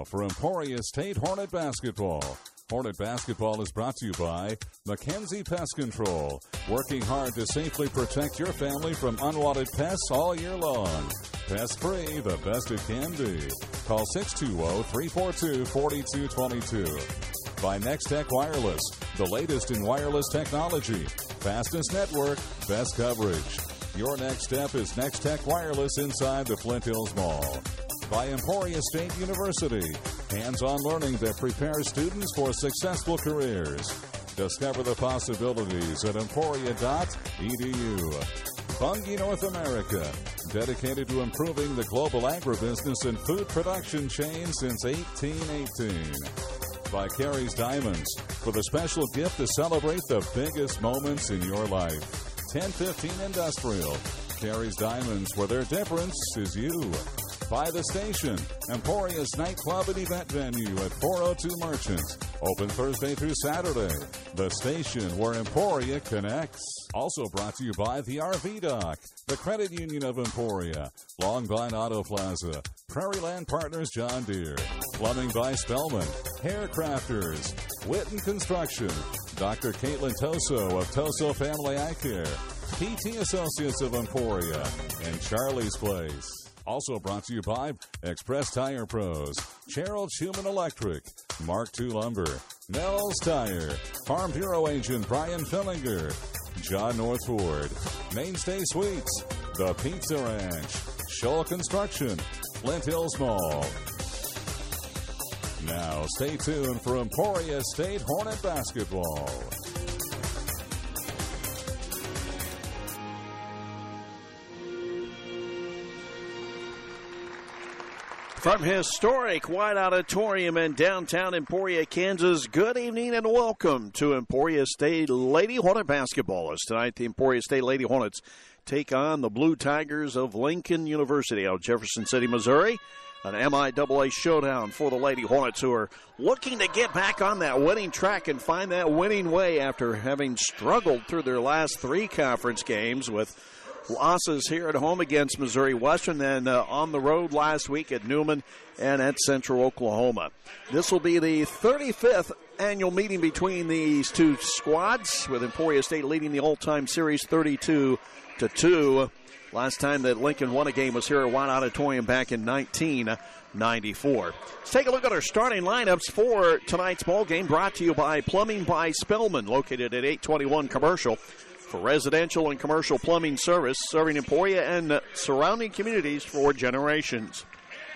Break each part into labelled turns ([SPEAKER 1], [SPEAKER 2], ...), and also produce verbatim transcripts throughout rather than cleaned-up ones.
[SPEAKER 1] for Emporia State Hornet Basketball. Hornet Basketball is brought to you by Mackenzie Pest Control, working hard to safely protect your family from unwanted pests all year long. Pest-free, the best it can be. Call six two zero, three four two, four two two two. By Nextech Wireless, the latest in wireless technology. Fastest network, best coverage. Your next step is Nextech Wireless inside the Flint Hills Mall. By Emporia State University, hands-on learning that prepares students for successful careers. Discover the possibilities at emporia dot e d u. Bunge North America, dedicated to improving the global agribusiness and food production chain since eighteen eighteen. By Carrie's Diamonds, for the special gift to celebrate the biggest moments in your life. ten fifteen Industrial, Carrie's Diamonds, where their difference is you. By The Station, Emporia's nightclub and event venue at four oh two Merchant. Open Thursday through Saturday. The Station, where Emporia connects. Also brought to you by the R V Dock, the Credit Union of Emporia, Longvine Auto Plaza, Prairie Land Partners John Deere, Plumbing by Spellman, Hair Crafters, Witten Construction, Doctor Caitlin Toso of Toso Family Eye Care, P T Associates of Emporia, and Charlie's Place. Also brought to you by Express Tire Pros, Gerald Schumann Electric, Mark two Lumber, Nels Tire, Farm Bureau Agent Brian Fillinger, John North Ford, Mainstay Sweets, The Pizza Ranch, Scholl Construction, Flint Hills Mall. Now stay tuned for Emporia State Hornet Basketball.
[SPEAKER 2] From historic White Auditorium in downtown Emporia, Kansas, good evening and welcome to Emporia State Lady Hornet Basketball. As tonight, the Emporia State Lady Hornets take on the Blue Tigers of Lincoln University out of Jefferson City, Missouri. An M I A A showdown for the Lady Hornets, who are looking to get back on that winning track and find that winning way after having struggled through their last three conference games with losses here at home against Missouri Western, then uh, on the road last week at Newman and at Central Oklahoma. This will be the thirty-fifth annual meeting between these two squads, with Emporia State leading the all-time series thirty-two to two. Last time that Lincoln won a game was here at White Auditorium back in nineteen ninety-four. Let's take a look at our starting lineups for tonight's ball game, brought to you by Plumbing by Spellman, located at eight twenty-one Commercial. For residential and commercial plumbing service, serving Emporia and surrounding communities for generations.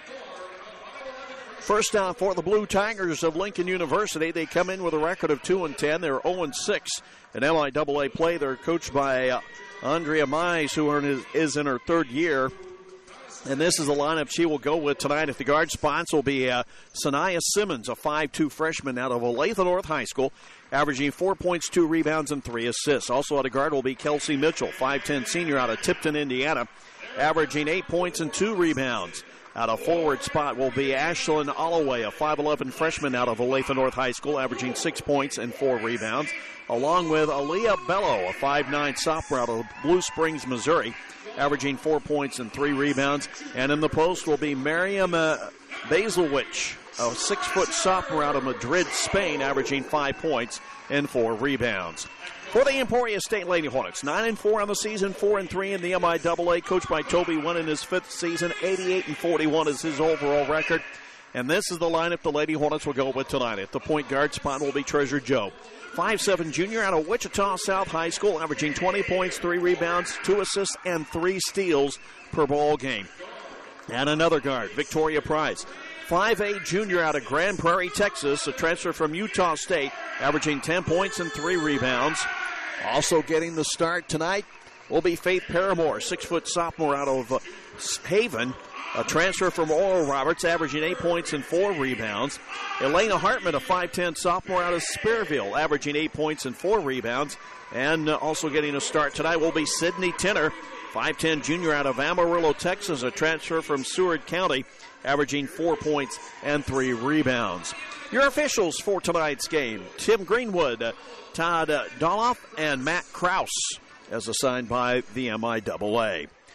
[SPEAKER 2] First off, for the Blue Tigers of Lincoln University, they come in with a record of two and ten. They're oh and six in M I A A play. They're coached by uh, Andrea Mize, who are, is in her third year. And this is the lineup she will go with tonight. At the guard spots will be uh, Sanaya Simmons, a five two freshman out of Olathe North High School, averaging four points, two rebounds, and three assists. Also at a guard will be Kelsey Mitchell, five ten senior out of Tipton, Indiana, averaging eight points and two rebounds. Out of forward spot will be Ashlyn Holloway, a five eleven freshman out of Olathe North High School, averaging six points and four rebounds, along with Aaliyah Bello, a five nine sophomore out of Blue Springs, Missouri, averaging four points and three rebounds. And in the post will be Miriam uh, Basilwich, a six-foot sophomore out of Madrid, Spain, averaging five points and four rebounds. For the Emporia State Lady Hornets, nine and four on the season, four and three in the M I A A, coached by Toby Wynn in his fifth season. eighty-eight and forty-one is his overall record. And this is the lineup the Lady Hornets will go with tonight. At the point guard spot will be Treasure Joe, five seven junior out of Wichita South High School, averaging twenty points, three rebounds, two assists, and three steals per ball game. And another guard, Victoria Price, five eight junior out of Grand Prairie, Texas, a transfer from Utah State, averaging ten points and three rebounds. Also getting the start tonight will be Faith Paramore, six-foot sophomore out of uh, Haven, a transfer from Oral Roberts, averaging eight points and four rebounds. Elena Hartman, a five ten sophomore out of Spearville, averaging eight points and four rebounds. And uh, also getting a start tonight will be Sydney Tinner, five ten junior out of Amarillo, Texas, a transfer from Seward County, averaging four points and three rebounds. Your officials for tonight's game: Tim Greenwood, uh, Todd uh, Doloff, and Matt Kraus, as assigned by the M I A A.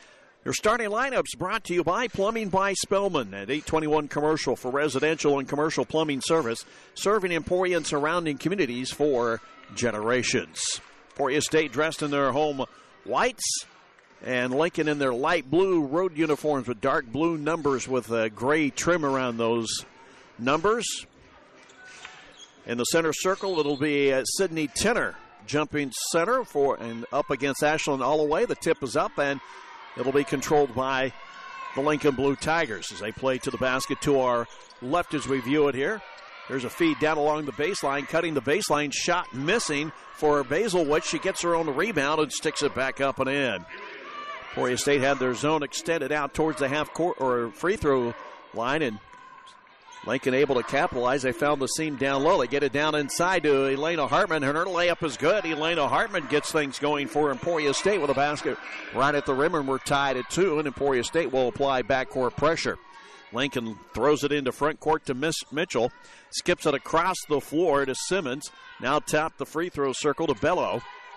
[SPEAKER 2] Your starting lineups brought to you by Plumbing by Spellman at eight twenty-one Commercial for residential and commercial plumbing service, serving Emporia and surrounding communities for generations. Emporia State dressed in their home whites, and Lincoln in their light blue road uniforms with dark blue numbers with a gray trim around those numbers. In the center circle, it'll be uh, Sydney Tenner jumping center for and up against Ashlyn Holloway. The tip is up, and it'll be controlled by the Lincoln Blue Tigers as they play to the basket to our left as we view it here. There's a feed down along the baseline, cutting the baseline, shot missing for Basilwitz. She gets her own rebound and sticks it back up and in. Emporia State had their zone extended out towards the half court or free throw line, and Lincoln able to capitalize. They found the seam down low. They get it down inside to Elena Hartman, and her layup is good. Elena Hartman gets things going for Emporia State with a basket right at the rim, and we're tied at two, and Emporia State will apply backcourt pressure. Lincoln throws it into front court to Miss Mitchell, skips it across the floor to Simmons, now top the free throw circle to Bello.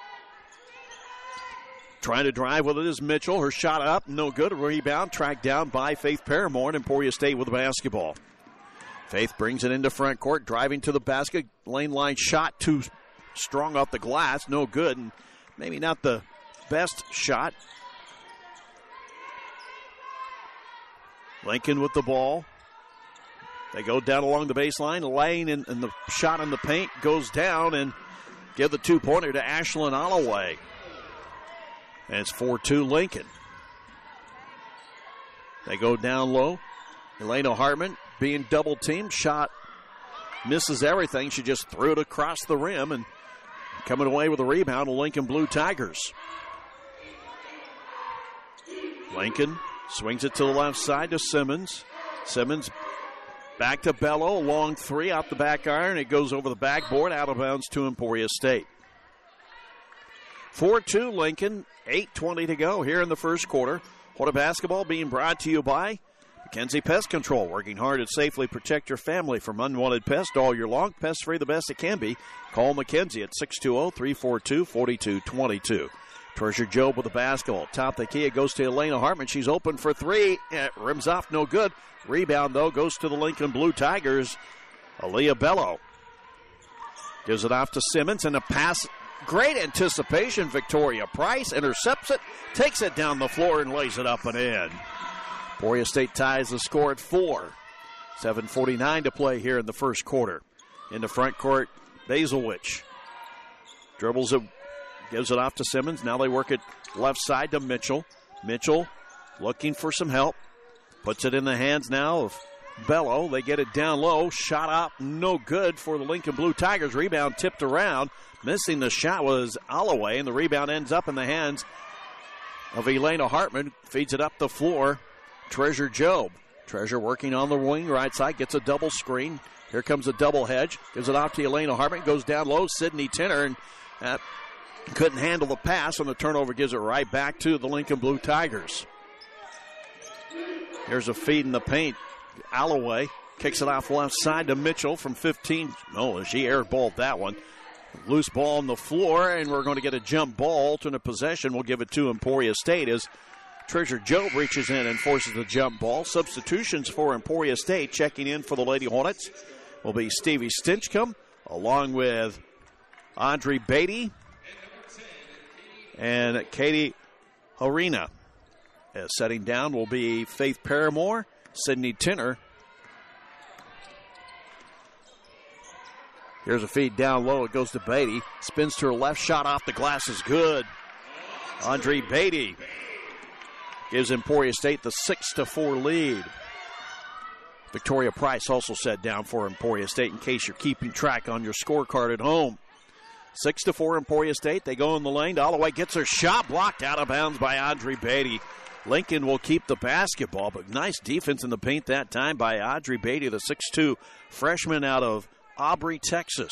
[SPEAKER 2] Trying to drive with it is Mitchell. Her shot up, no good. Rebound tracked down by Faith Paramore, and Emporia State with the basketball. Faith brings it into front court, driving to the basket. Lane line shot too strong off the glass, no good, and maybe not the best shot. Lincoln with the ball. They go down along the baseline. Lane and, and the shot in the paint goes down, and give the two-pointer to Ashlyn Holloway. And it's four two Lincoln. They go down low. Elena Hartman being double-teamed. Shot misses everything. She just threw it across the rim, and coming away with a rebound, the Lincoln Blue Tigers. Lincoln swings it to the left side to Simmons. Simmons back to Bello. Long three out the back iron. It goes over the backboard, out of bounds to Emporia State. four two Lincoln. eight twenty to go here in the first quarter. Hornet basketball being brought to you by Mackenzie Pest Control, working hard to safely protect your family from unwanted pests all year long. Pest free the best it can be. Call Mackenzie at six two zero, three four two, four two two two. Treasure Job with the basketball. Top the key. It goes to Elena Hartman. She's open for three. It rims off, no good. Rebound, though, goes to the Lincoln Blue Tigers. Aaliyah Bello gives it off to Simmons, and a pass. Great anticipation. Victoria Price intercepts it, takes it down the floor, and lays it up and in. Emporia State ties the score at four. seven forty-nine to play here in the first quarter. In the front court, Basilwitz dribbles it, gives it off to Simmons. Now they work it left side to Mitchell. Mitchell looking for some help. Puts it in the hands now of Bello. They get it down low. Shot up, no good for the Lincoln Blue Tigers. Rebound tipped around. Missing the shot was Holloway, and the rebound ends up in the hands of Elena Hartman. Feeds it up the floor. Treasure Job. Treasure working on the wing right side. Gets a double screen. Here comes a double hedge. Gives it off to Elena Hartman. Goes down low. Sydney Tenner, and uh, couldn't handle the pass, and the turnover gives it right back to the Lincoln Blue Tigers. Here's a feed in the paint. Holloway kicks it off left side to Mitchell from fifteen. Oh, she airballed that one. Loose ball on the floor, and we're going to get a jump ball. Alternate possession. We'll give it to Emporia State as Treasure Job reaches in and forces the jump ball. Substitutions for Emporia State. Checking in for the Lady Hornets will be Stevie Stinchcomb, along with Audrey Beatty and Katie Harina. As setting down will be Faith Paramore, Sydney Tenner. Here's a feed down low. It goes to Beatty. Spins to her left. Shot off the glass is good. Andre Beatty gives Emporia State the six to four lead. Victoria Price also set down for Emporia State in case you're keeping track on your scorecard at home. six to four Emporia State. They go in the lane. Holloway gets her shot blocked out of bounds by Audrey Beatty. Lincoln will keep the basketball, but nice defense in the paint that time by Audrey Beatty, the six two freshman out of Aubrey, Texas.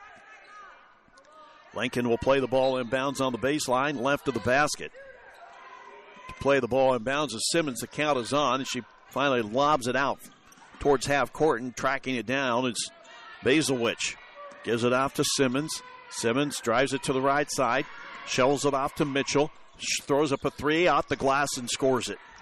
[SPEAKER 2] Lincoln will play the ball inbounds on the baseline, left of the basket. To play the ball inbounds as Simmons, the count is on, and she finally lobs it out towards half court, and tracking it down, it's Basilwitz. Gives it off to Simmons. Simmons drives it to the right side, shells it off to Mitchell. Throws up a three, out the glass, and scores it.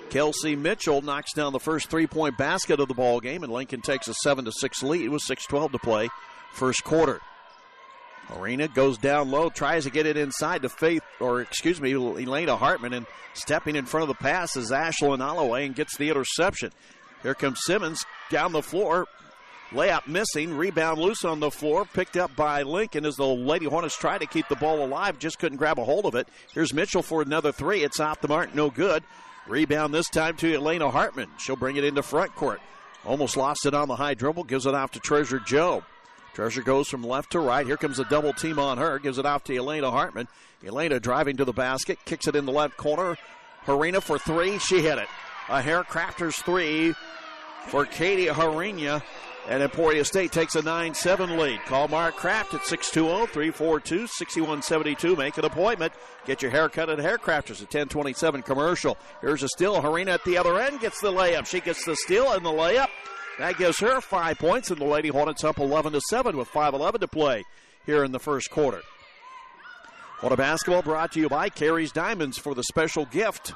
[SPEAKER 2] Kelsey Mitchell knocks down the first three-point basket of the ball game, and Lincoln takes a seven to six lead with six twelve to play first quarter. Arena goes down low, tries to get it inside to Faith, or excuse me, Elena Hartman, and stepping in front of the pass is Ashlyn Holloway and gets the interception. Here comes Simmons down the floor. Layup missing, rebound loose on the floor, picked up by Lincoln as the Lady Hornets tried to keep the ball alive, just couldn't grab a hold of it. Here's Mitchell for another three. It's off the mark, no good. Rebound this time to Elena Hartman. She'll bring it into front court. Almost lost it on the high dribble, gives it off to Treasure Joe. Treasure goes from left to right. Here comes a double team on her, gives it off to Elena Hartman. Elena driving to the basket, kicks it in the left corner. Harina for three, she hit it. A Haircrafters three for Katie Harina. And Emporia State takes a nine seven lead. Call Mark Kraft at six two zero, three four two, six one seven two. Make an appointment. Get your hair cut at Haircrafters at ten twenty-seven commercial. Here's a steal. Harina at the other end gets the layup. She gets the steal and the layup. That gives her five points, and the Lady Hornets up eleven to seven with five eleven to play here in the first quarter. Hornet basketball brought to you by Carey's Diamonds for the special gift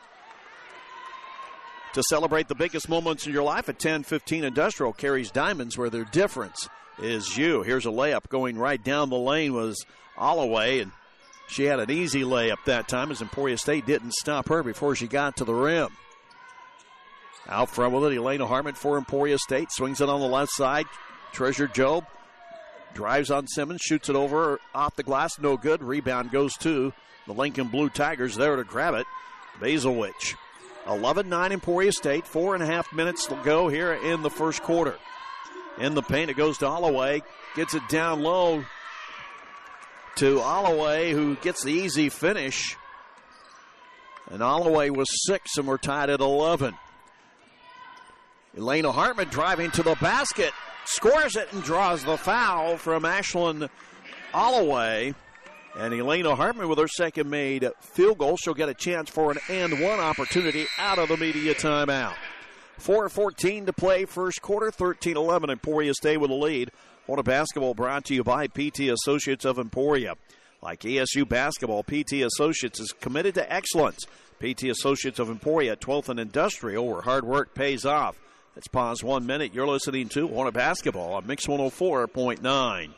[SPEAKER 2] to celebrate the biggest moments in your life at ten fifteen Industrial. Carey's Diamonds, where their difference is you. Here's a layup going right down the lane was Holloway, and she had an easy layup that time as Emporia State didn't stop her before she got to the rim. Out front with it, Elena Hartman for Emporia State. Swings it on the left side. Treasure Job drives on Simmons, shoots it over off the glass, no good. Rebound goes to the Lincoln Blue Tigers there to grab it. Basilwich. eleven nine Emporia State, four and a half minutes to go here in the first quarter. In the paint, it goes to Holloway, gets it down low to Holloway, who gets the easy finish. And Holloway was six, and we're tied at eleven. Elena Hartman driving to the basket, scores it and draws the foul from Ashlyn Holloway. And Elena Hartman with her second made field goal. She'll get a chance for an and one opportunity out of the media timeout. four fourteen to play first quarter, thirteen eleven. Emporia State with a lead. Hornet basketball brought to you by P T Associates of Emporia. Like E S U basketball, P T Associates is committed to excellence. P T Associates of Emporia, twelfth and Industrial, where hard work pays off. Let's pause one minute. You're listening to Hornet basketball on Mix one oh four point nine.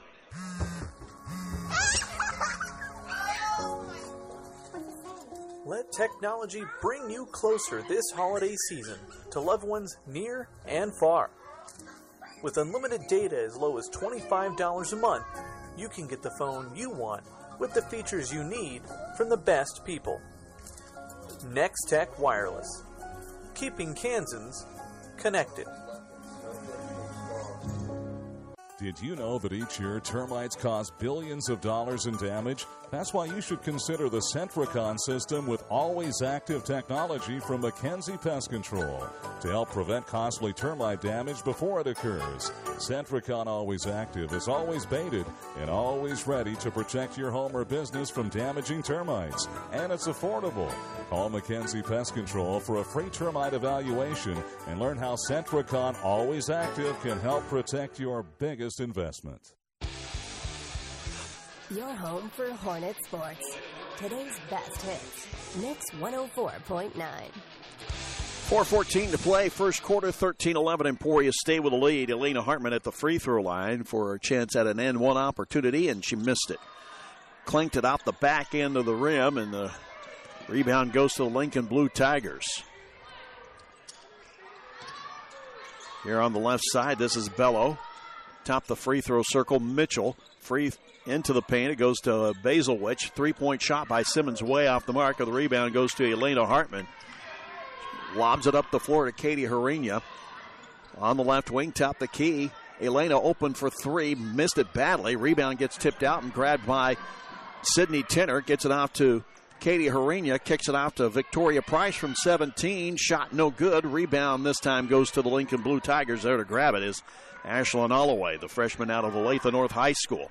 [SPEAKER 3] Let technology bring you closer this holiday season to loved ones near and far. With unlimited data as low as twenty-five dollars a month, you can get the phone you want with the features you need from the best people. Nex-Tech Wireless. Keeping Kansans connected.
[SPEAKER 1] Did you know that each year termites cause billions of dollars in damage? That's why you should consider the Centricon system with always active technology from Mackenzie Pest Control to help prevent costly termite damage before it occurs. Centricon Always Active is always baited and always ready to protect your home or business from damaging termites. And it's affordable. Call Mackenzie Pest Control for a free termite evaluation and learn how Centricon Always Active can help protect your biggest investment.
[SPEAKER 4] Your home for Hornet sports. Today's best hits. Mix one oh four point nine.
[SPEAKER 2] four fourteen to play. First quarter, thirteen eleven. Emporia State with a lead. Elena Hartman at the free throw line for a chance at an and one opportunity, and she missed it. Clanked it off the back end of the rim, and the rebound goes to the Lincoln Blue Tigers. Here on the left side, this is Bello. Top the free throw circle, Mitchell. Free into the paint. It goes to Basilwich. Three-point shot by Simmons way off the mark. Of the rebound goes to Elena Hartman. Lobs it up the floor to Katie Harina. On the left wing, top the key. Elena open for three. Missed it badly. Rebound gets tipped out and grabbed by Sydney Tinner. Gets it off to Katie Harina. Kicks it off to Victoria Price from seventeen. Shot no good. Rebound this time goes to the Lincoln Blue Tigers. There to grab it is Ashlyn Holloway, the freshman out of Olathe North High School.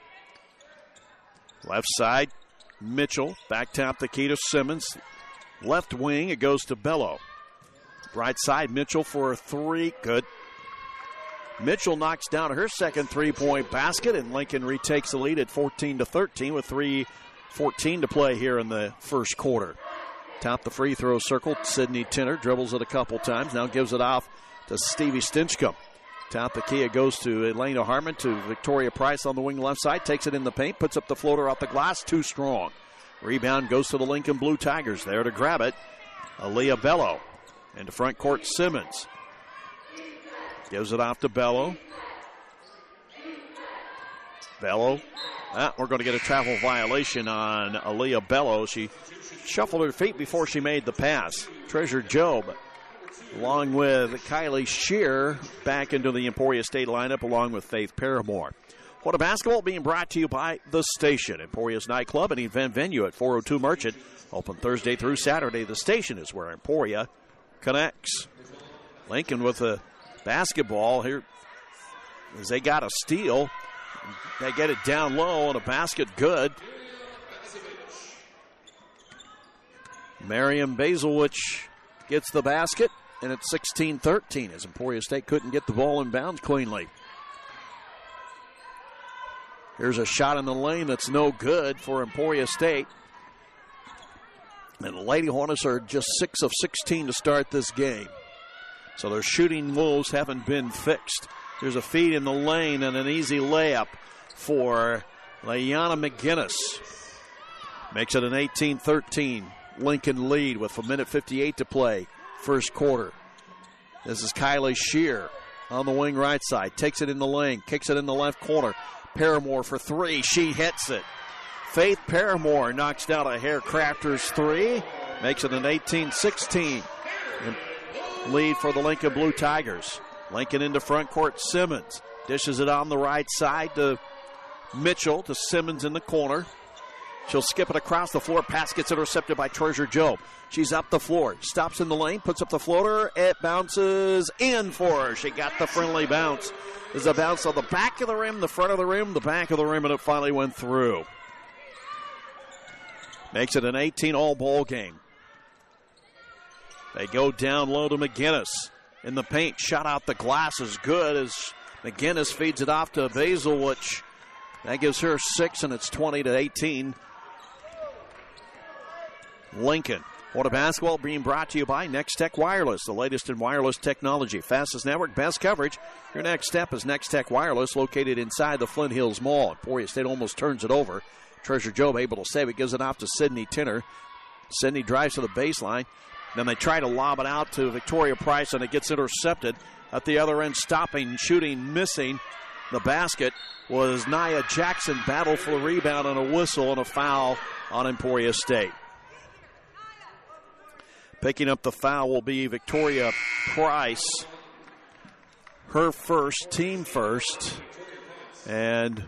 [SPEAKER 2] Left side, Mitchell. Back top the key to Simmons. Left wing, it goes to Bello. Right side, Mitchell for a three. Good. Mitchell knocks down her second three-point basket, and Lincoln retakes the lead at fourteen to thirteen with three fourteen to play here in the first quarter. Top the free throw circle, Sydney Tinner dribbles it a couple times, now gives it off to Stevie Stinchcomb. Top the key, it goes to Elena Hartman, to Victoria Price on the wing left side, takes it in the paint, puts up the floater off the glass, too strong. Rebound goes to the Lincoln Blue Tigers. There to grab it, Aaliyah Bello. Into front court, Simmons. Gives it off to Bello. Bello. Ah, we're going to get a travel violation on Aaliyah Bello. She shuffled her feet before she made the pass. Treasure Job, along with Kylie Shear, back into the Emporia State lineup, along with Faith Paramore. What a basketball being brought to you by The Station, Emporia's nightclub and event venue at four oh two Merchant. Open Thursday through Saturday. The Station is where Emporia connects. Lincoln with a basketball here as they got a steal. They get it down low and a basket good. Miriam Basilwich gets the basket, and it's sixteen thirteen as Emporia State couldn't get the ball in bounds cleanly. Here's a shot in the lane that's no good for Emporia State. And the Lady Hornets are just six of sixteen to start this game. So their shooting woes haven't been fixed. There's a feed in the lane and an easy layup for Layana McGinnis. Makes it an eighteen thirteen Lincoln lead with a minute fifty-eight to play, first quarter. This is Kylie Shear on the wing right side. Takes it in the lane, kicks it in the left corner. Paramore for three. She hits it. Faith Paramore knocks down a Haircrafters three. Makes it an eighteen sixteen lead for the Lincoln Blue Tigers. Lincoln into front court. Simmons dishes it on the right side to Mitchell, to Simmons in the corner. She'll skip it across the floor. Pass gets intercepted by Treasure Job. She's up the floor. Stops in the lane. Puts up the floater. It bounces in for her. She got the friendly bounce. There's a bounce on the back of the rim, the front of the rim, the back of the rim, and it finally went through. Makes it an eighteen all ball game. They go down low to McGinnis. In the paint, shot out the glass is good as McGinnis feeds it off to Basilwich. That gives her six, and it's twenty to eighteen. Lincoln. What a basketball being brought to you by Next Tech Wireless, the latest in wireless technology. Fastest network, best coverage. Your next step is Next Tech Wireless, located inside the Flint Hills Mall. Emporia State almost turns it over. Treasure Job able to save it, gives it off to Sydney Tinner. Sydney drives to the baseline. Then they try to lob it out to Victoria Price, and it gets intercepted. At the other end, stopping, shooting, missing the basket was Nia Jackson. Battle for the rebound and a whistle and a foul on Emporia State. Picking up the foul will be Victoria Price. Her first, team first. And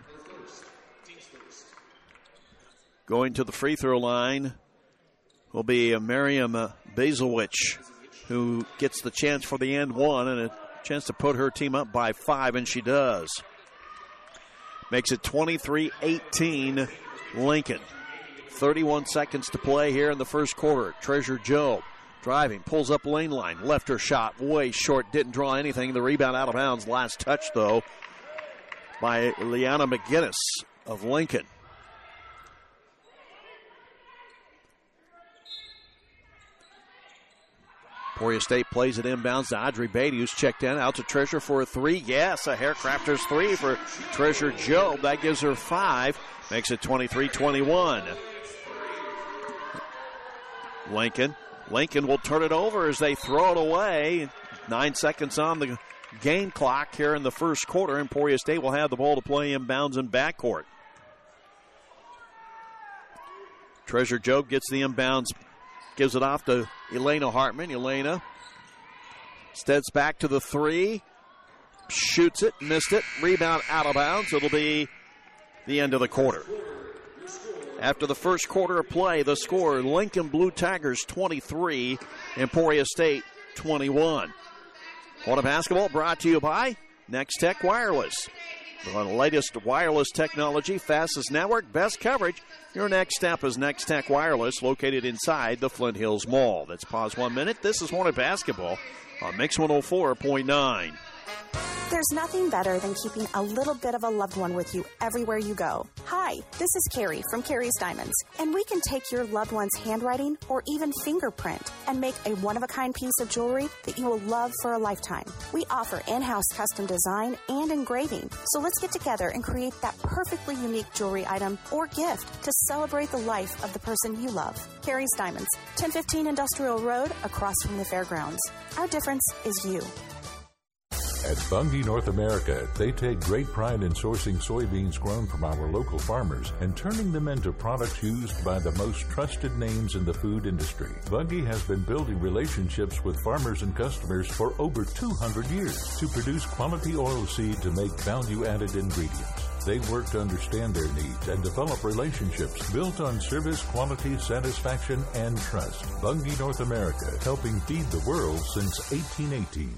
[SPEAKER 2] going to the free throw line will be Miriam Basilwich, who gets the chance for the end one and a chance to put her team up by five, and she does. Makes it twenty-three eighteen Lincoln. thirty-one seconds to play here in the first quarter. Treasure Job driving, pulls up lane line. Left her shot way short, didn't draw anything. The rebound out of bounds. Last touch, though, by Liana McGinnis of Lincoln. Emporia State plays it inbounds to Audrey Beatty, who's checked in. Out to Treasure for a three. Yes, a Haircrafters three for Treasure Job. That gives her five. Makes it twenty-three twenty-one. Lincoln. Lincoln will turn it over as they throw it away. Nine seconds on the game clock here in the first quarter. Emporia State will have the ball to play inbounds in backcourt. Treasure Job gets the inbounds, gives it off to Elena Hartman. Elena steps back to the three, shoots it, missed it, rebound out of bounds. It'll be the end of the quarter. After the first quarter of play, the score, Lincoln Blue Tigers twenty-three, Emporia State twenty-one. What a basketball brought to you by Next Tech Wireless. The latest wireless technology, fastest network, best coverage. Your next step is Next Tech Wireless, located inside the Flint Hills Mall. Let's pause one minute. This is Hornet Basketball on Mix one oh four point nine.
[SPEAKER 4] There's
[SPEAKER 5] There's nothing better than keeping a little bit of a loved one with you everywhere you go. Hi, this is Carrie from Carrie's Diamonds, and we can take your loved one's handwriting or even fingerprint and make a one-of-a-kind piece of jewelry that you will love for a lifetime. We offer in-house custom design and engraving, so let's get together and create that perfectly unique jewelry item or gift to celebrate the life of the person you love. Carrie's Diamonds, ten fifteen Industrial Road, across from the fairgrounds. Our difference is you.
[SPEAKER 6] At Bunge North America, they take great pride in sourcing soybeans grown from our local farmers and turning them into products used by the most trusted names in the food industry. Bunge has been building relationships with farmers and customers for over two hundred years to produce quality oilseed to make value-added ingredients. They work to understand their needs and develop relationships built on service, quality, satisfaction, and trust. Bunge North America, helping feed the world since eighteen eighteen.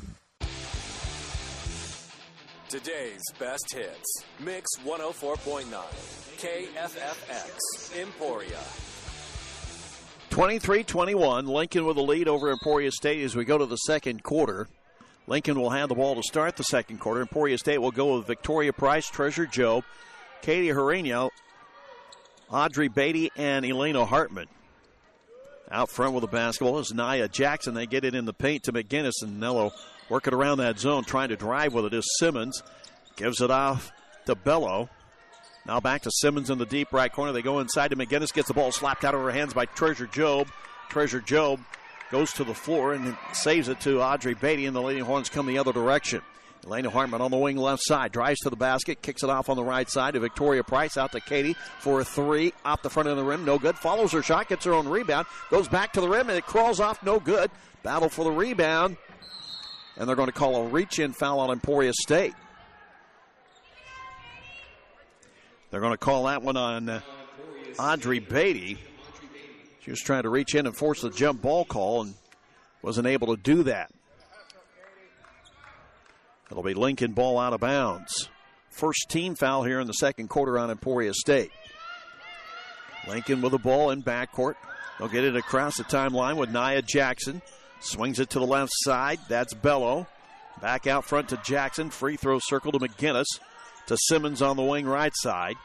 [SPEAKER 7] Today's best hits. Mix one oh four point nine. K F F X. Emporia.
[SPEAKER 2] twenty-three twenty-one. Lincoln with a lead over Emporia State as we go to the second quarter. Lincoln will have the ball to start the second quarter. Emporia State will go with Victoria Price, Treasure Joe, Katie Herreno, Audrey Beatty, and Elena Hartman. Out front with the basketball is Nia Jackson. They get it in the paint to McGinnis, and Nello working around that zone, trying to drive with it is Simmons. Gives it off to Bello. Now back to Simmons in the deep right corner. They go inside to McGinnis. Gets the ball slapped out of her hands by Treasure Jobe. Treasure Jobe goes to the floor and saves it to Audrey Beatty, and the Lady Horns come the other direction. Elena Hartman on the wing left side. Drives to the basket. Kicks it off on the right side to Victoria Price. Out to Katie for a three. Off the front of the rim. No good. Follows her shot. Gets her own rebound. Goes back to the rim, and it crawls off. No good. Battle for the rebound. And they're going to call a reach-in foul on Emporia State. They're going to call that one on uh, Audrey Beatty. She was trying to reach in and force the jump ball call and wasn't able to do that. It'll be Lincoln ball out of bounds. First team foul here in the second quarter on Emporia State. Lincoln with the ball in backcourt. They'll get it across the timeline with Nia Jackson. Swings it to the left side. That's Bello. Back out front to Jackson. Free throw circle to McGinnis. To Simmons on the wing right side.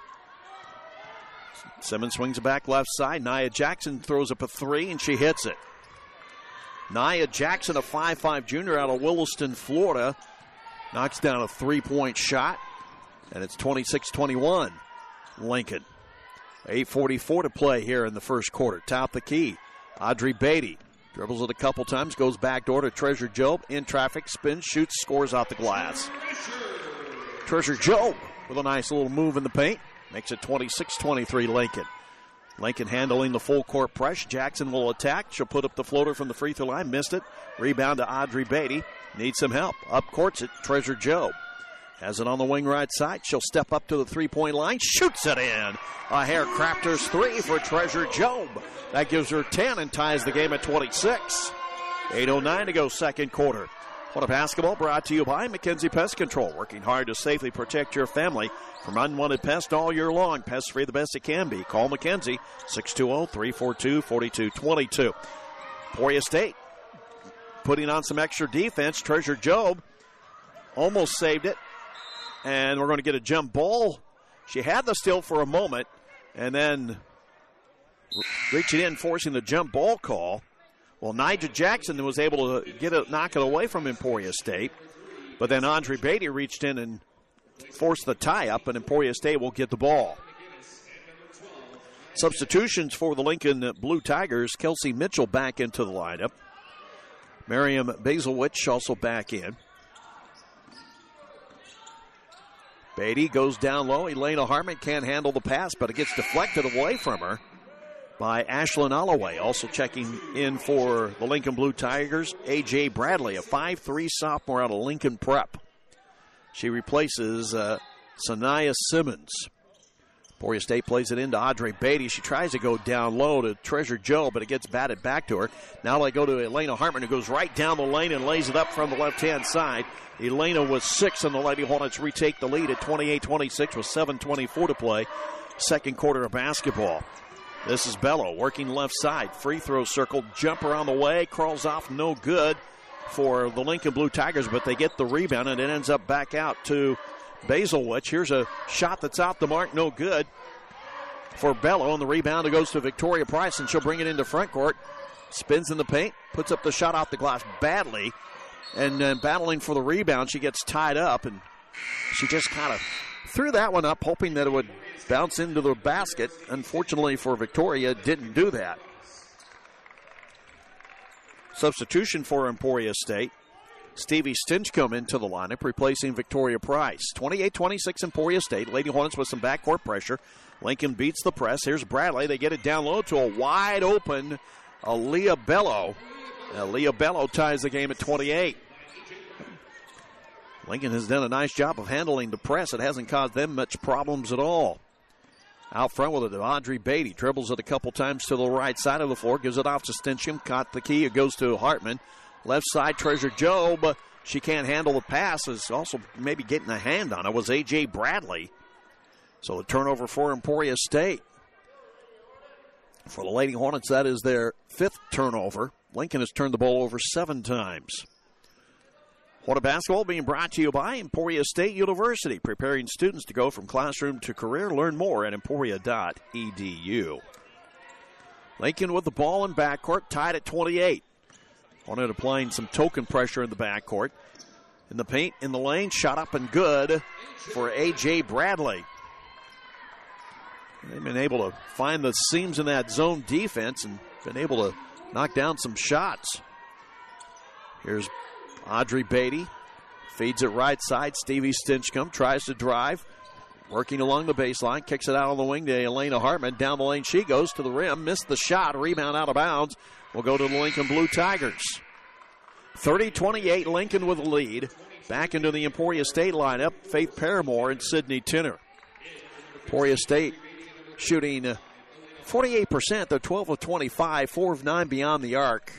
[SPEAKER 2] Simmons swings it back left side. Nia Jackson throws up a three, and she hits it. Nia Jackson, a five five junior out of Williston, Florida, knocks down a three-point shot, and it's twenty-six twenty-one. Lincoln. eight forty-four to play here in the first quarter. Top the key. Audrey Beatty. Dribbles it a couple times, goes back door to Treasure Jobe. In traffic, spins, shoots, scores out the glass. Treasure Jobe with a nice little move in the paint. Makes it twenty-six twenty-three Lincoln. Lincoln handling the full court press. Jackson will attack. She'll put up the floater from the free throw line. Missed it. Rebound to Audrey Beatty. Needs some help. Up courts it. Treasure Jobe. Has it on the wing right side. She'll step up to the three-point line. Shoots it in. A hair crafter's three for Treasure Jobe. That gives her ten and ties the game at twenty-six. eight oh nine to go second quarter. What a basketball brought to you by Mackenzie Pest Control. Working hard to safely protect your family from unwanted pests all year long. Pest free the best it can be. Call Mackenzie, six two zero, three four two, four two two two. Emporia State putting on some extra defense. Treasure Jobe almost saved it. And we're going to get a jump ball. She had the steal for a moment, and then reaching in, forcing the jump ball call. Well, Nia Jackson was able to get it, knock it away from Emporia State, but then Audrey Beatty reached in and forced the tie-up, and Emporia State will get the ball. Substitutions for the Lincoln Blue Tigers. Kelsey Mitchell back into the lineup. Miriam Basilwich also back in. Beatty goes down low. Elena Hartman can't handle the pass, but it gets deflected away from her by Ashlyn Holloway. Also checking in for the Lincoln Blue Tigers, A J Bradley, a five three sophomore out of Lincoln Prep. She replaces uh, Sanaya Simmons. Emporia State plays it into Audrey Beatty. She tries to go down low to Treasure Joe, but it gets batted back to her. Now they go to Elena Hartman, who goes right down the lane and lays it up from the left-hand side. Elena with six, and the Lady Hornets retake the lead at twenty-eight twenty-six with seven twenty-four to play. Second quarter of basketball. This is Bello working left side. Free throw circle. Jumper on the way. Crawls off. No good. for the Lincoln Blue Tigers, but they get the rebound, and it ends up back out to Basilwich. Here's a shot that's out the mark, no good for Bello, and the rebound it goes to Victoria Price, and she'll bring it into front court. Spins in the paint, puts up the shot off the glass badly, and uh, battling for the rebound, she gets tied up, and she just kind of threw that one up, hoping that it would bounce into the basket. Unfortunately for Victoria, it didn't do that. Substitution for Emporia State. Stevie Stinchcomb into the lineup, replacing Victoria Price. twenty-eight twenty-six Emporia State. Lady Hornets with some backcourt pressure. Lincoln beats the press. Here's Bradley. They get it down low to a wide open Aaliyah Bello. Aaliyah Bello ties the game at twenty-eight. Lincoln has done a nice job of handling the press. It hasn't caused them much problems at all. Out front with it, Audrey Beatty dribbles it a couple times to the right side of the floor, gives it off to Stinchcomb, caught the key, it goes to Hartman. Left side, Treasure Job, she can't handle the pass, is also maybe getting a hand on it, was A J Bradley. So the turnover for Emporia State. For the Lady Hornets, that is their fifth turnover. Lincoln has turned the ball over seven times. Hornet basketball being brought to you by Emporia State University, preparing students to go from classroom to career. Learn more at emporia dot e d u. Lincoln with the ball in backcourt, tied at twenty-eight. Hornet applying some token pressure in the backcourt. In the paint, in the lane, shot up and good for A J Bradley. They've been able to find the seams in that zone defense and been able to knock down some shots. Here's Audrey Beatty, feeds it right side. Stevie Stinchcomb tries to drive, working along the baseline, kicks it out on the wing to Elena Hartman. Down the lane she goes to the rim, missed the shot, rebound out of bounds. Will go to the Lincoln Blue Tigers. thirty twenty-eight, Lincoln with the lead. Back into the Emporia State lineup, Faith Paramore and Sydney Tinner. Emporia State shooting forty-eight percent. They're twelve of twenty-five, four of nine beyond the arc.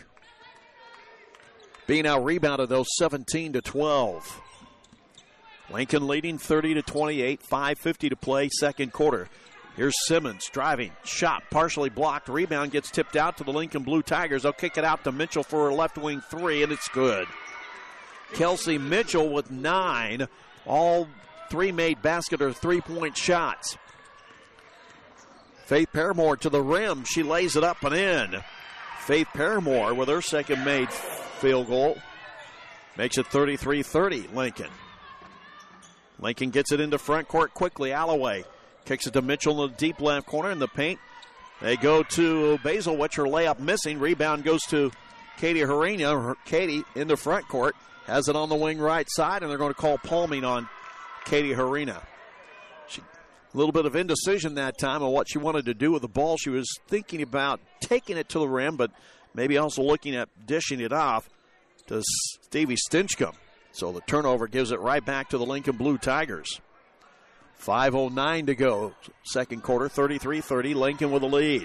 [SPEAKER 2] Being out rebounded, though, seventeen to twelve. Lincoln leading thirty to twenty-eight, five fifty to play, second quarter. Here's Simmons driving, shot partially blocked. Rebound gets tipped out to the Lincoln Blue Tigers. They'll kick it out to Mitchell for a left wing three, and it's good. Kelsey Mitchell with nine. All three made basket or three-point shots. Faith Paramore to the rim. She lays it up and in. Faith Paramore with her second made field goal makes it thirty-three thirty, Lincoln. Lincoln gets it into front court quickly. Alloway kicks it to Mitchell in the deep left corner in the paint. They go to Basilwich, her layup missing. Rebound goes to Katie Harina. Katie in the front court has it on the wing right side, and they're going to call palming on Katie Harina. She, a little bit of indecision that time on what she wanted to do with the ball. She was thinking about taking it to the rim, but maybe also looking at dishing it off to Stevie Stinchcomb. So the turnover gives it right back to the Lincoln Blue Tigers. five oh nine to go. Second quarter, thirty-three thirty. Lincoln with the lead.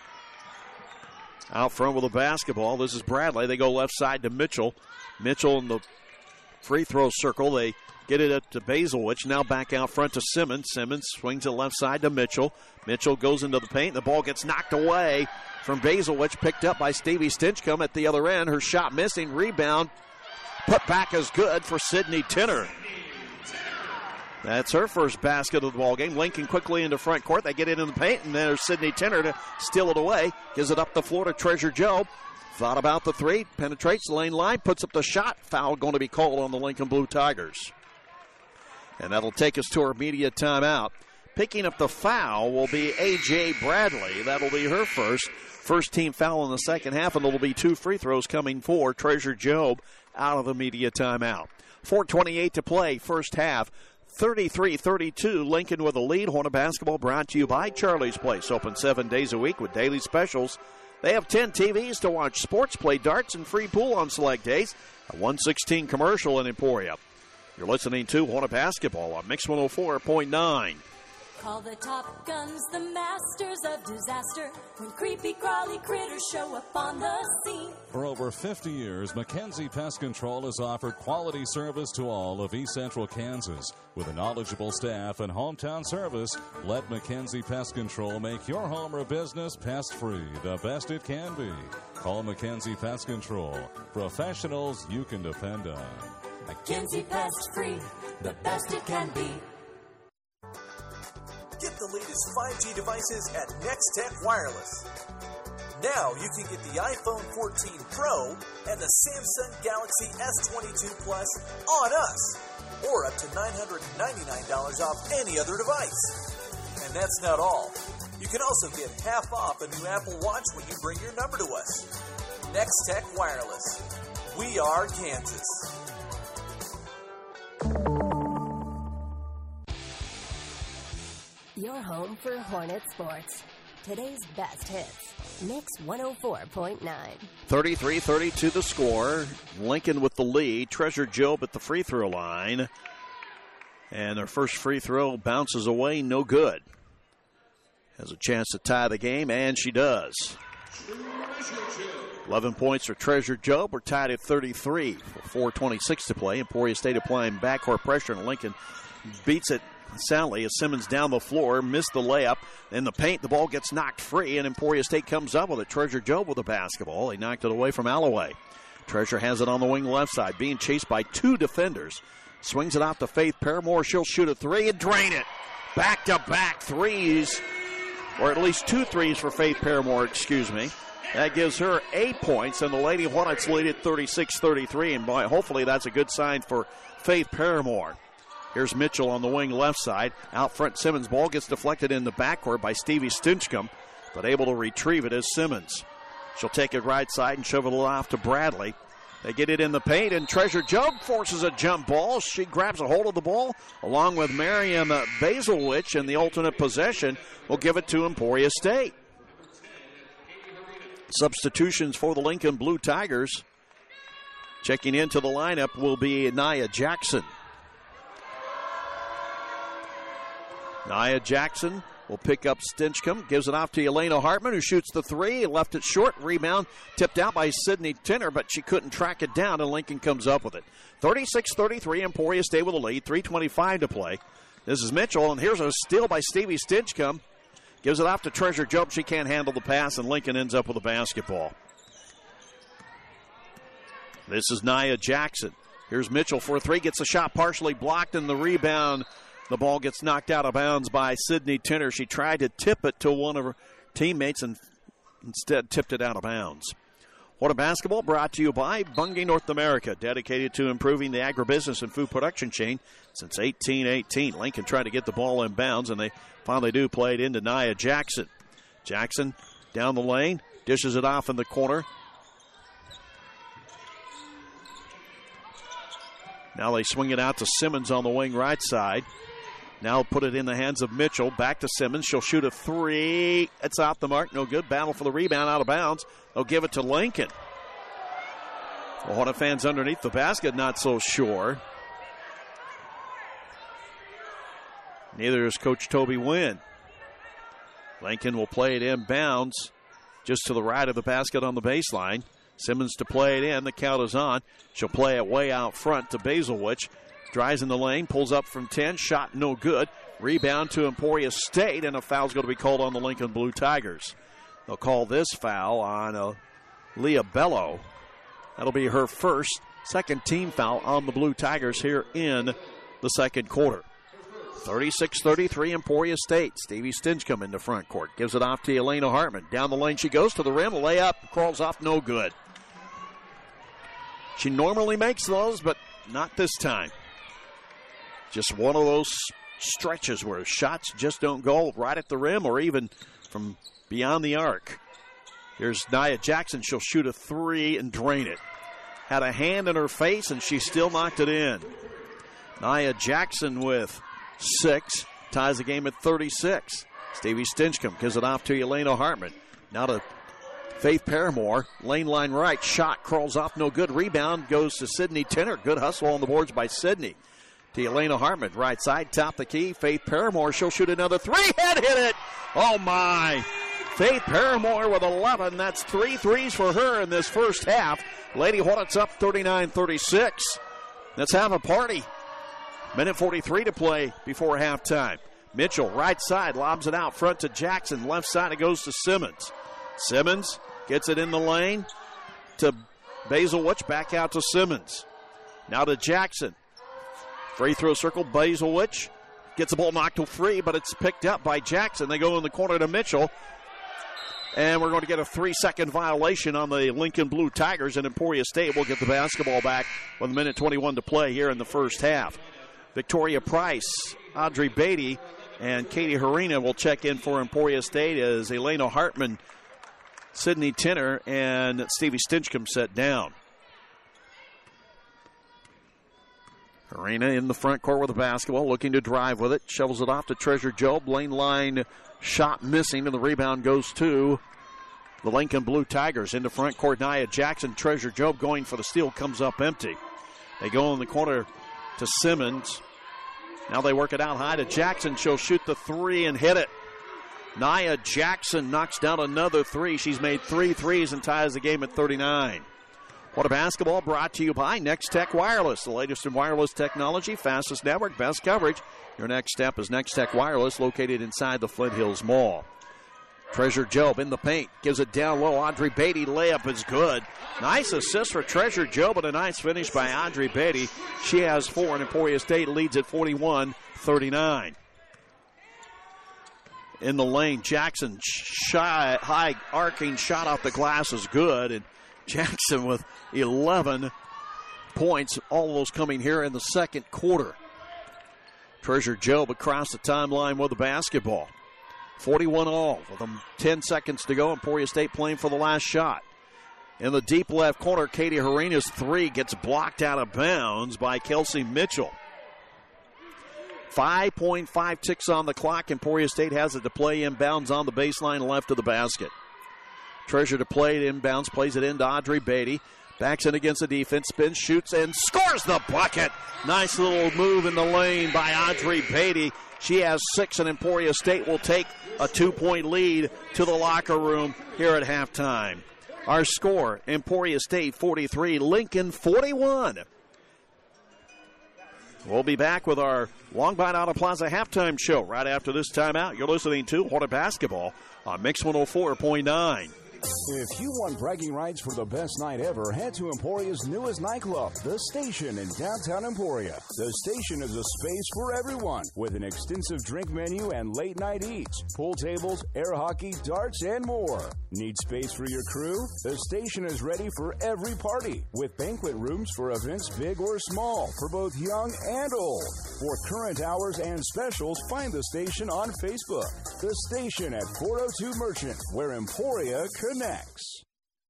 [SPEAKER 2] Out front with the basketball. This is Bradley. They go left side to Mitchell. Mitchell in the free throw circle. They get it up to Basilwich. Now back out front to Simmons. Simmons swings it left side to Mitchell. Mitchell goes into the paint. The ball gets knocked away from Basilwich. Picked up by Stevie Stinchcomb at the other end. Her shot missing. Rebound. Put back is good for Sydney Tinner. That's her first basket of the ball game. Lincoln quickly into front court. They get it in the paint, and there's Sydney Tinner to steal it away. Gives it up the floor to Treasure Job. Thought about the three. Penetrates the lane line. Puts up the shot. Foul going to be called on the Lincoln Blue Tigers. And that'll take us to our media timeout. Picking up the foul will be A J Bradley. That'll be her first. First team foul in the second half, and there'll be two free throws coming for Treasure Job out of the media timeout. four twenty-eight to play, first half. thirty-three thirty-two, Lincoln with a lead. Hornet basketball brought to you by Charlie's Place. Open seven days a week with daily specials. They have ten T Vs to watch sports, play darts, and free pool on select days. A one sixteen commercial in Emporia. You're listening to Hornet basketball on Mix one oh four point nine.
[SPEAKER 8] Call the Top Guns, the masters of disaster, when creepy crawly critters show up on the scene.
[SPEAKER 1] For over fifty years, Mackenzie Pest Control has offered quality service to all of East Central Kansas. With a knowledgeable staff and hometown service, let Mackenzie Pest Control make your home or business pest-free, the best it can be. Call Mackenzie Pest Control. Professionals you can depend on.
[SPEAKER 8] Mackenzie Pest Free, the best it can be.
[SPEAKER 3] Get the latest five G devices at Nextech Wireless. Now you can get the iPhone fourteen Pro and the Samsung Galaxy S twenty-two Plus on us, or up to nine hundred ninety-nine dollars off any other device. And that's not all. You can also get half off a new Apple Watch when you bring your number to us. Nextech Wireless. We are Kansas.
[SPEAKER 4] Your home for Hornet Sports. Today's best hits. Mix one oh four point nine.
[SPEAKER 2] thirty-three thirty-two the score. Lincoln with the lead. Treasure Job at the free throw line. And their first free throw bounces away, no good. Has a chance to tie the game, and she does. eleven points for Treasure Job. We're tied at thirty-three. four twenty-six to play. Emporia State applying backcourt pressure, and Lincoln beats it soundly as Simmons down the floor, missed the layup. In the paint, the ball gets knocked free, and Emporia State comes up with it. Treasure Job with the basketball. They knocked it away from Alloway. Treasure has it on the wing left side, being chased by two defenders. Swings it out to Faith Paramore. She'll shoot a three and drain it. Back-to-back threes, or at least two threes for Faith Paramore, excuse me. That gives her eight points, and the Lady Hornets lead at thirty-six thirty-three, and boy, hopefully that's a good sign for Faith Paramore. Here's Mitchell on the wing left side. Out front, Simmons' ball gets deflected in the backcourt by Stevie Stinchcomb, but able to retrieve it as Simmons. She'll take it right side and shove it off to Bradley. They get it in the paint, and Treasure Job forces a jump ball. She grabs a hold of the ball, along with Miriam Basilwich, and the alternate possession will give it to Emporia State. Substitutions for the Lincoln Blue Tigers. Checking into the lineup will be Nia Jackson. Nia Jackson will pick up Stinchcomb, gives it off to Elena Hartman, who shoots the three, left it short, rebound tipped out by Sydney Tinner, but she couldn't track it down, and Lincoln comes up with it. thirty-six thirty-three, Emporia State with a lead, three twenty-five to play. This is Mitchell, and here's a steal by Stevie Stinchcomb. Gives it off to Treasure Job. She can't handle the pass, and Lincoln ends up with a basketball. This is Nia Jackson. Here's Mitchell for a three, gets a shot partially blocked, and the rebound. The ball gets knocked out of bounds by Sydney Tinner. She tried to tip it to one of her teammates and instead tipped it out of bounds. What a basketball brought to you by Bunge North America, dedicated to improving the agribusiness and food production chain since eighteen eighteen. Lincoln tried to get the ball in bounds, and they finally do play it into Nia Jackson. Jackson down the lane, dishes it off in the corner. Now they swing it out to Simmons on the wing right side. Now put it in the hands of Mitchell. Back to Simmons. She'll shoot a three. It's off the mark. No good. Battle for the rebound out of bounds. They'll give it to Lincoln. The Hornet fans underneath the basket not so sure. Neither is Coach Toby Wynn. Lincoln will play it inbounds just to the right of the basket on the baseline. Simmons to play it in. The count is on. She'll play it way out front to Basilwich. Drives in the lane, pulls up from ten, shot no good. Rebound to Emporia State, and a foul's going to be called on the Lincoln Blue Tigers. They'll call this foul on uh, Leah Bello. That'll be her first, second team foul on the Blue Tigers here in the second quarter. thirty-six thirty-three, Emporia State. Stevie Stinchcomb in the front court. Gives it off to Elena Hartman. Down the lane she goes to the rim. Layup, crawls off, no good. She normally makes those, but not this time. Just one of those stretches where shots just don't go right at the rim or even from beyond the arc. Here's Nia Jackson. She'll shoot a three and drain it. Had a hand in her face, and she still knocked it in. Nia Jackson with six. Ties the game at thirty-six. Stevie Stinchcomb gives it off to Elena Hartman. Now to Faith Paramore. Lane line right. Shot crawls off. No good. Rebound goes to Sydney Tinner. Good hustle on the boards by Sydney. To Elena Hartman, right side, top the key. Faith Paramore, she'll shoot another three. Head hit it. Oh, my. Faith Paramore with eleven. That's three threes for her in this first half. Lady Hornets up thirty-nine thirty-six. Let's have a party. Minute forty-three to play before halftime. Mitchell, right side, lobs it out front to Jackson. Left side, it goes to Simmons. Simmons gets it in the lane. to Basilwich, back out to Simmons. Now to Jackson. Free throw circle, Basilwich gets the ball knocked free, but it's picked up by Jackson. They go in the corner to Mitchell. And we're going to get a three-second violation on the Lincoln Blue Tigers, and Emporia State will get the basketball back with a minute twenty-one to play here in the first half. Victoria Price, Audrey Beatty, and Katie Harina will check in for Emporia State as Elena Hartman, Sydney Tinner, and Stevie Stinchcomb set down. Harina in the front court with the basketball, looking to drive with it. Shovels it off to Treasure Job. Lane line shot missing, and the rebound goes to the Lincoln Blue Tigers. Into front court, Nia Jackson. Treasure Job going for the steal, comes up empty. They go in the corner to Simmons. Now they work it out high to Jackson. She'll shoot the three and hit it. Nia Jackson knocks down another three. She's made three threes and ties the game at thirty-nine. What a basketball brought to you by Next Tech Wireless, the latest in wireless technology, fastest network, best coverage. Your next step is Next Tech Wireless, located inside the Flint Hills Mall. Treasure Job in the paint, gives it down low. Audrey Beatty, layup is good. Nice assist for Treasure Job, and a nice finish by Audrey Beatty. She has four, and Emporia State leads at forty-one thirty-nine. In the lane, Jackson, shy, high arcing shot off the glass is good, and Jackson with eleven points, all of those coming here in the second quarter. Treasure Job across the timeline with the basketball. forty-one all with ten seconds to go. Emporia State playing for the last shot. In the deep left corner, Katie Harina's three gets blocked out of bounds by Kelsey Mitchell. five point five ticks on the clock. Emporia State has it to play inbounds on the baseline left of the basket. Treasure to play it inbounds, plays it into Audrey Beatty. Backs in against the defense, spins, shoots, and scores the bucket. Nice little move in the lane by Audrey Beatty. She has six, and Emporia State will take a two-point lead to the locker room here at halftime. Our score, Emporia State forty-three, Lincoln forty-one. We'll be back with our Longvine Auto Plaza halftime show right after this timeout. You're listening to Hornet Basketball on Mix one oh four point nine.
[SPEAKER 9] If you want bragging rights for the best night ever, head to Emporia's newest nightclub, The Station in downtown Emporia. The Station is a space for everyone with an extensive drink menu and late night eats, pool tables, air hockey, darts, and more. Need space for your crew? The Station is ready for every party with banquet rooms for events big or small for both young and old. For current hours and specials, find The Station on Facebook. The Station at four oh two Merchant, where Emporia connects.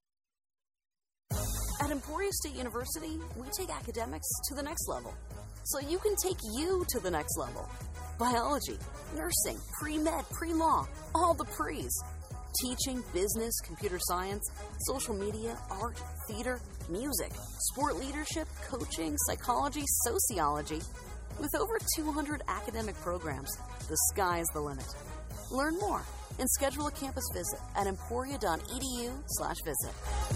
[SPEAKER 10] At Emporia State University, we take academics to the next level, so you can take you to the next level. Biology, nursing, pre-med, pre-law, all the pre's. Teaching, business, computer science, social media, art, theater, music, sport leadership, coaching, psychology, sociology. With over two hundred academic programs, the sky's the limit. Learn more and schedule a campus visit at emporia.edu slash visit.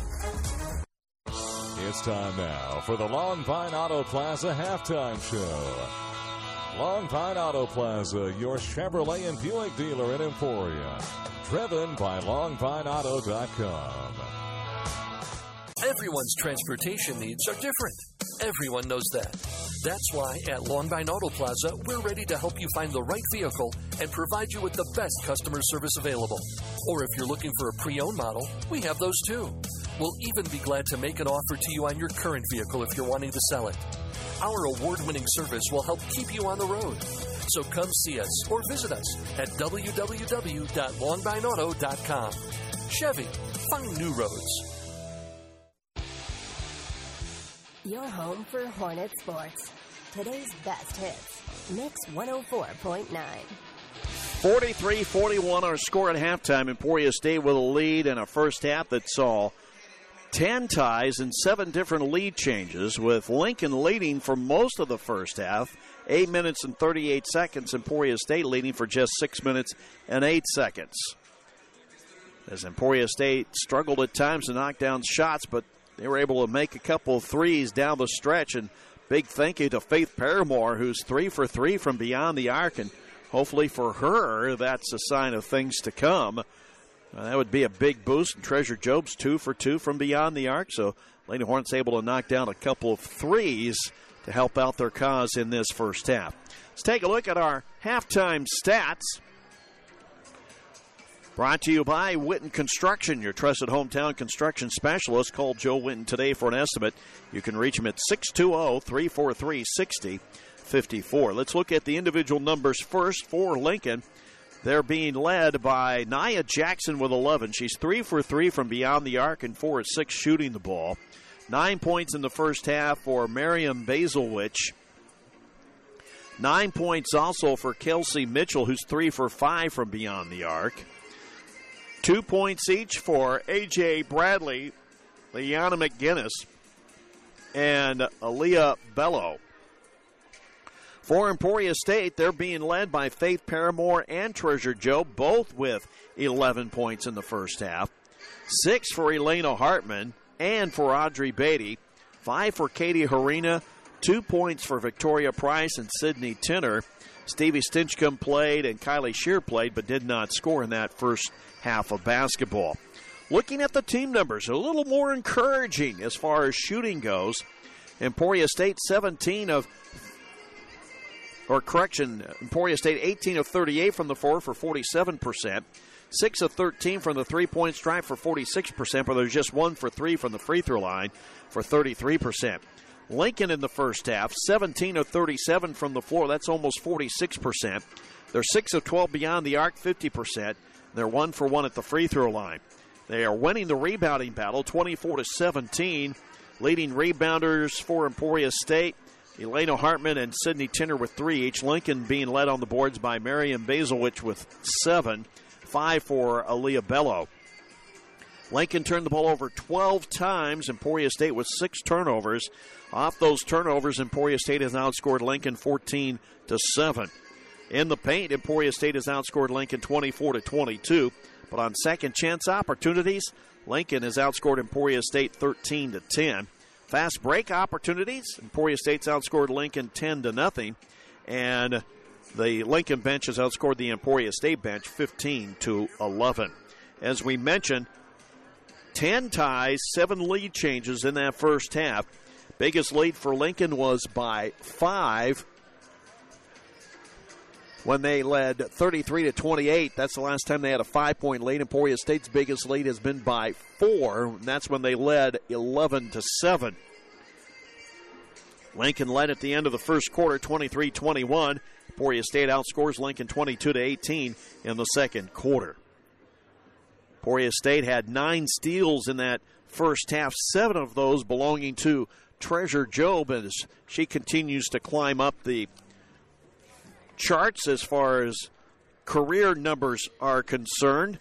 [SPEAKER 1] It's time now for the Longvine Auto Plaza halftime show. Longvine Auto Plaza, your Chevrolet and Buick dealer in Emporia. Driven by longvine auto dot com.
[SPEAKER 11] Everyone's transportation needs are different. Everyone knows that. That's why at Longvine Auto Plaza, we're ready to help you find the right vehicle and provide you with the best customer service available. Or if you're looking for a pre-owned model, we have those too. We'll even be glad to make an offer to you on your current vehicle if you're wanting to sell it. Our award-winning service will help keep you on the road. So come see us or visit us at w w w dot longvine auto dot com. Chevy, find new roads.
[SPEAKER 4] Your home for Hornet Sports. Today's best hits. Mix one oh four point nine.
[SPEAKER 2] forty-three forty-one our score at halftime. Emporia State with a lead in a first half that saw ten ties and seven different lead changes, with Lincoln leading for most of the first half. Eight minutes and thirty-eight seconds. Emporia State leading for just six minutes and eight seconds. As Emporia State struggled at times to knock down shots, but they were able to make a couple of threes down the stretch. And big thank you to Faith Paramore, who's three for three from beyond the arc. And hopefully for her, that's a sign of things to come. Uh, that would be a big boost. And Treasure Job's two for two from beyond the arc. So Lady Hornets able to knock down a couple of threes to help out their cause in this first half. Let's take a look at our halftime stats. Brought to you by Witten Construction, your trusted hometown construction specialist. Call Joe Witten today for an estimate. You can reach him at six two zero, three four three, six zero five four. Let's look at the individual numbers first for Lincoln. They're being led by Nia Jackson with eleven. She's three for three from beyond the arc and four of six shooting the ball. Nine points in the first half for Miriam Basilwich. Nine points also for Kelsey Mitchell, who's three for five from beyond the arc. Two points each for A J Bradley, Liana McGinnis, and Aaliyah Bello. For Emporia State, they're being led by Faith Paramore and Treasure Job, both with eleven points in the first half. Six for Elena Hartman and for Audrey Beatty. Five for Katie Harina. Two points for Victoria Price and Sydney Tinner. Stevie Stinchcomb played and Kylie Shear played, but did not score in that first half of basketball. Looking at the team numbers, a little more encouraging as far as shooting goes. Emporia State seventeen of, or correction, Emporia State eighteen of thirty-eight from the floor for forty-seven percent. six of thirteen from the three-point stripe for forty-six percent, but there's just one for three from the free throw line for thirty-three percent. Lincoln in the first half, seventeen of thirty-seven from the floor. That's almost forty-six percent. They're six of twelve beyond the arc, fifty percent. They're one for one at the free throw line. They are winning the rebounding battle, twenty-four to seventeen. Leading rebounders for Emporia State, Elena Hartman and Sydney Tinner with three each. Lincoln being led on the boards by Miriam Basilwich with seven. Five for Aaliyah Bello. Lincoln turned the ball over twelve times. Emporia State with six turnovers. Off those turnovers, Emporia State has outscored Lincoln fourteen to seven. In the paint, Emporia State has outscored Lincoln twenty-four to twenty-two. But on second chance opportunities, Lincoln has outscored Emporia State thirteen to ten. Fast break opportunities, Emporia State's outscored Lincoln ten to nothing. And the Lincoln bench has outscored the Emporia State bench fifteen to eleven. As we mentioned, ten ties, seven lead changes in that first half. Biggest lead for Lincoln was by five when they led thirty-three to twenty-eight. That's the last time they had a five-point lead. Emporia State's biggest lead has been by four, and that's when they led eleven to seven. Lincoln led at the end of the first quarter, twenty-three twenty-one. Emporia State outscores Lincoln twenty-two to eighteen in the second quarter. Emporia State had nine steals in that first half, seven of those belonging to Treasure Job as she continues to climb up the charts as far as career numbers are concerned.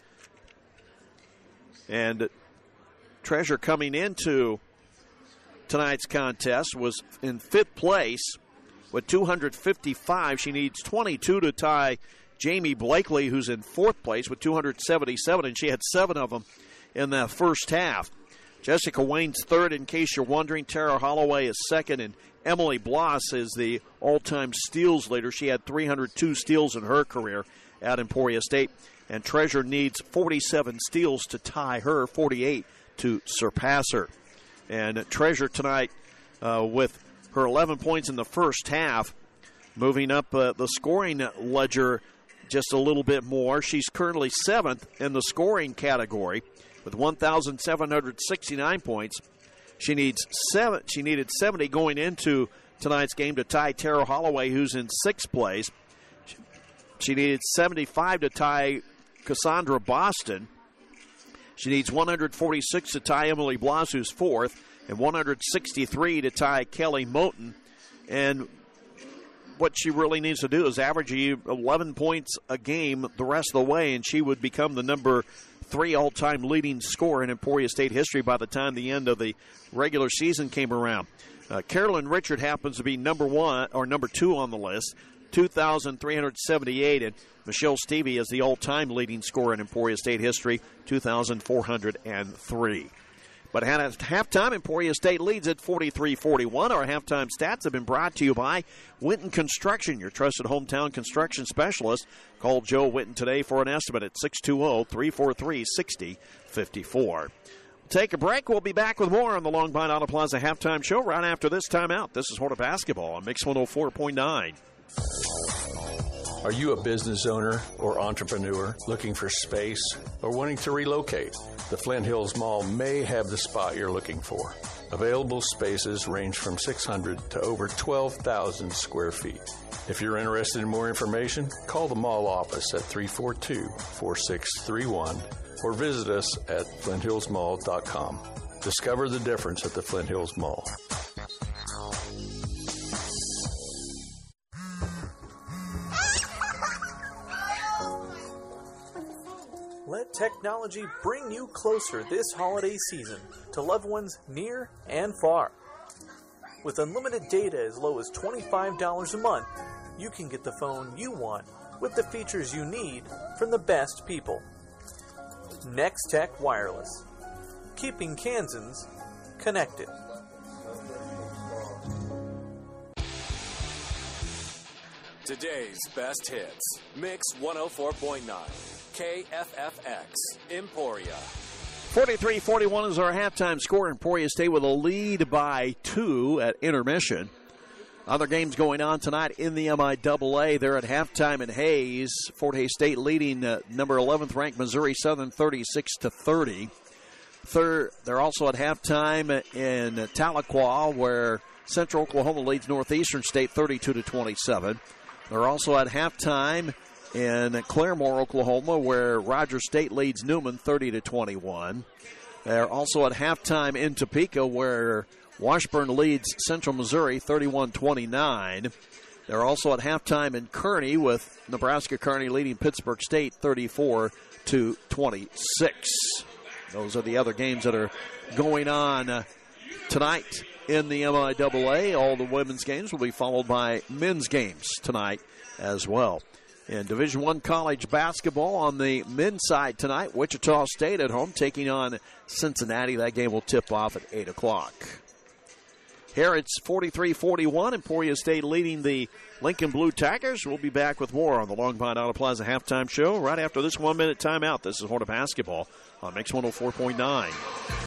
[SPEAKER 2] And Treasure coming into tonight's contest was in fifth place with two hundred fifty-five. She needs twenty-two to tie Jamie Blakely, who's in fourth place with two hundred seventy-seven, and she had seven of them in the first half. Jessica Wayne's third, in case you're wondering. Tara Holloway is second, and Emily Bloss is the all-time steals leader. She had three hundred two steals in her career at Emporia State, and Treasure needs forty-seven steals to tie her, forty-eight to surpass her. And Treasure tonight uh, with her eleven points in the first half, moving up uh, the scoring ledger just a little bit more. She's currently seventh in the scoring category with one thousand seven hundred sixty-nine points. She needs seven. She needed seventy going into tonight's game to tie Tara Holloway, who's in sixth place. She needed seventy-five to tie Cassandra Boston. She needs one hundred forty-six to tie Emily Bloss, who's fourth, and one hundred sixty-three to tie Kelly Moten. And what she really needs to do is average eleven points a game the rest of the way, and she would become the number three all-time leading scorer in Emporia State history by the time the end of the regular season came around. Uh, Carolyn Richard happens to be number one or number two on the list, two thousand three hundred seventy-eight, and Michelle Stevie is the all-time leading scorer in Emporia State history, two thousand four hundred three. But at halftime, Emporia State leads at forty-three forty-one. Our halftime stats have been brought to you by Winton Construction, your trusted hometown construction specialist. Call Joe Winton today for an estimate at six two zero, three four three, six zero five four. Take a break. We'll be back with more on the Long Pine Auto Plaza halftime show right after this timeout. This is Hornet Basketball on Mix one oh four point nine.
[SPEAKER 12] Are you a business owner or entrepreneur looking for space or wanting to relocate? The Flint Hills Mall may have the spot you're looking for. Available spaces range from six hundred to over twelve thousand square feet. If you're interested in more information, call the mall office at three four two, four six three one or visit us at flint hills mall dot com. Discover the difference at the Flint Hills Mall.
[SPEAKER 3] Let technology bring you closer this holiday season to loved ones near and far. With unlimited data as low as twenty-five dollars a month, you can get the phone you want with the features you need from the best people. Nex-Tech Wireless, keeping Kansans connected.
[SPEAKER 7] Today's best hits. Mix one oh four point nine. K F F X, Emporia.
[SPEAKER 2] forty-three forty-one is our halftime score. Emporia State with a lead by two at intermission. Other games going on tonight in the M I double A. They're at halftime in Hayes. Fort Hays State leading uh, number eleventh ranked Missouri Southern thirty-six to thirty. Third, they're also at halftime in Tahlequah, where Central Oklahoma leads Northeastern State thirty-two to twenty-seven. They're also at halftime in Claremore, Oklahoma, where Rogers State leads Newman thirty to twenty-one. They're also at halftime in Topeka, where Washburn leads Central Missouri thirty-one twenty-nine. They're also at halftime in Kearney, with Nebraska Kearney leading Pittsburgh State thirty-four to twenty-six. Those are the other games that are going on uh, tonight in the M I double A. All the women's games will be followed by men's games tonight as well. In Division One college basketball on the men's side tonight, Wichita State at home taking on Cincinnati. That game will tip off at eight o'clock. Here it's forty-three forty-one. Emporia State leading the Lincoln Blue Tigers. We'll be back with more on the Long Pine Auto Plaza halftime show right after this one-minute timeout. This is Hornet Basketball on Mix one oh four point nine.